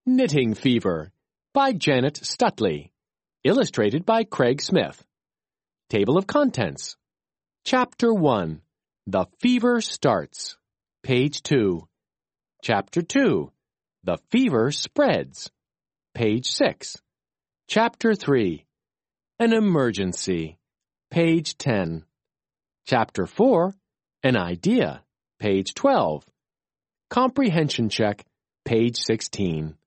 Knitting Fever by Janet Stutley. Illustrated by Craig Smith. Table of Contents. Chapter 1. The Fever Starts. Page 2. Chapter 2. The Fever Spreads. Page 6. Chapter 3. An Emergency. Page 10. Chapter 4. An Idea. Page 12. Comprehension Check. Page 16.